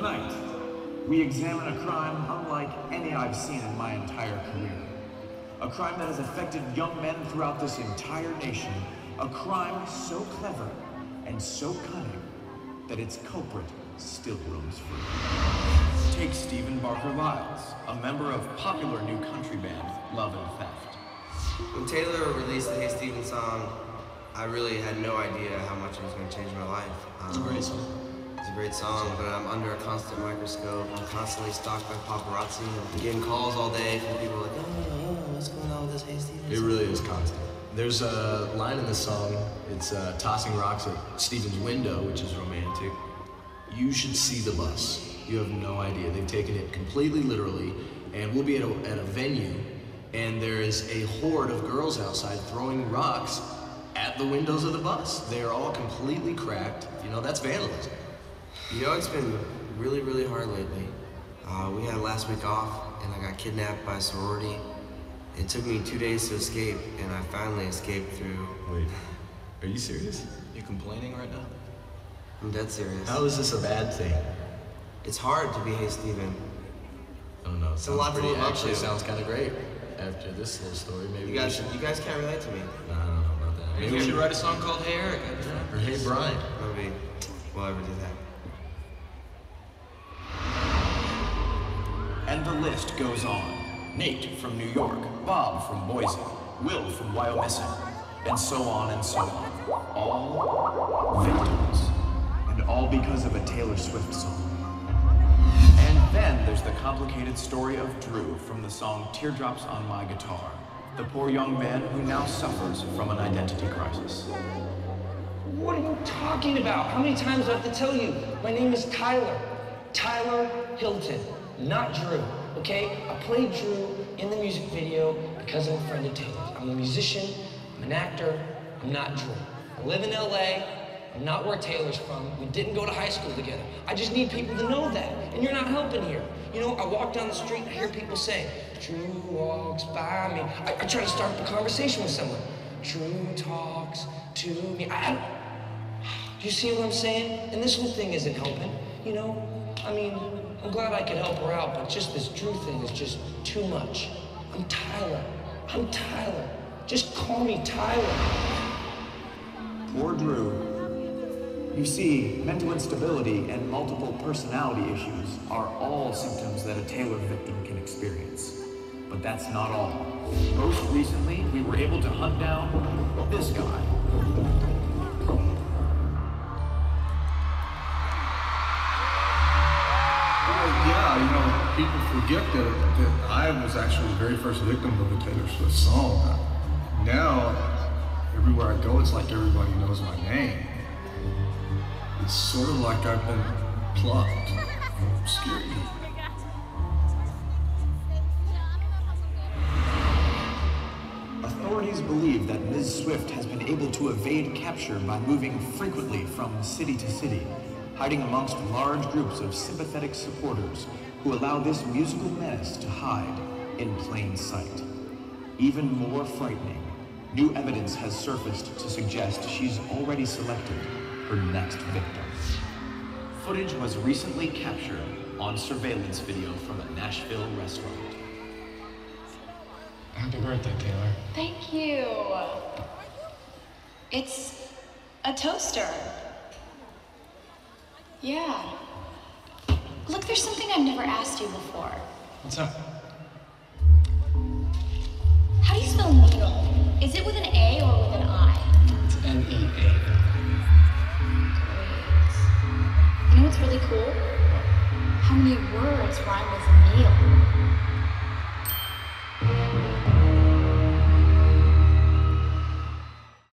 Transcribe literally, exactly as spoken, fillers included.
Tonight, we examine a crime unlike any I've seen in my entire career. A crime that has affected young men throughout this entire nation. A crime so clever and so cunning that its culprit still roams free. Take Stephen Barker Lyles, a member of popular new country band Love and Theft. When Taylor released the Hey Stephen song, I really had no idea how much it was going to change my life. Um, it's a great song. It's a great song, but I'm under a constant microscope. I'm constantly stalked by paparazzi. I'm getting calls all day from people like, oh, oh, what's going on with this Hey Stephen song? It really is constant. There's a line in the song, it's uh, tossing rocks at Stephen's window, which is romantic. You should see the bus. You have no idea. They've taken it completely literally, and we'll be at a, at a venue, and there is a horde of girls outside throwing rocks at the windows of the bus. They are all completely cracked. You know, that's vandalism. You know, it's been really, really hard lately. Uh, we had last week off, and I got kidnapped by a sorority. It took me two days to escape, and I finally escaped through... Wait, are you serious? You complaining right now? I'm dead serious. How is this a bad thing? It's hard to be Hey Stephen. I don't know. It's a lot to live up actually to. sounds kind of great. After this little story, maybe you guys, we should... You guys can't relate to me. No, I don't know about that. Maybe we should write a song called Hey Erica. Or Hey Brian. Maybe we'll ever do that. And the list goes on. Nate from New York, Bob from Boise, Will from Wyomissing, and so on and so on. All victims. And all because of a Taylor Swift song. And then there's the complicated story of Drew from the song Teardrops on My Guitar, the poor young man who now suffers from an identity crisis. What are you talking about? How many times do I have to tell you? My name is Tyler. Tyler Hilton, not Drew, okay? I played Drew in the music video because I'm a friend of Taylor's. I'm a musician, I'm an actor, I'm not Drew. I live in L A, I'm not where Taylor's from. We didn't go to high school together. I just need people to know that, and you're not helping here. You know, I walk down the street, I hear people say, Drew walks by me. I, I try to start up a conversation with someone. Drew talks to me. I, I, do you see what I'm saying? And this whole thing isn't helping, you know? I mean, I'm glad I could help her out, but just this Drew thing is just too much. I'm Tyler. I'm Tyler. Just call me Tyler. Poor Drew. You see, mental instability and multiple personality issues are all symptoms that a Taylor victim can experience. But that's not all. Most recently, we were able to hunt down this guy. Yeah, you know, people forget that, that I was actually the very first victim of a Taylor Swift song. Now, everywhere I go, it's like everybody knows my name. It's sort of like I've been plucked from obscurity. Authorities believe that Miz Swift has been able to evade capture by moving frequently from city to city, hiding amongst large groups of sympathetic supporters who allow this musical menace to hide in plain sight. Even more frightening, new evidence has surfaced to suggest she's already selected her next victim. Footage was recently captured on surveillance video from a Nashville restaurant. Happy birthday, Taylor. Thank you. It's a toaster. Yeah. Look, there's something I've never asked you before. What's up? How do you spell needle? Is it with an A or with an I? It's N E A. Great. You know what's really cool? How many words rhyme with meal?